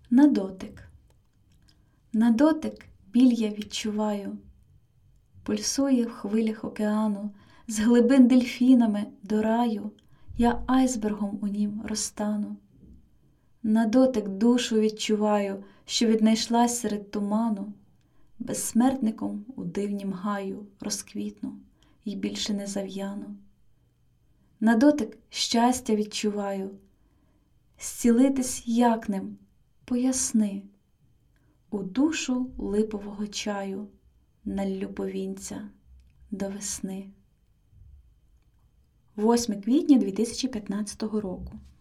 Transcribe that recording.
На дотик. На дотик біль я відчуваю, пульсує в хвилях океану, з глибин дельфінами до раю, я айсбергом у нім розтану. На дотик душу відчуваю, що віднайшлась серед туману, безсмертником у дивнім гаю розквітну й більше не зав'яну. На дотик щастя відчуваю, зцілитись як ним, поясни, у душу липового чаю наллю повінця до весни. 8 квітня 2015 року.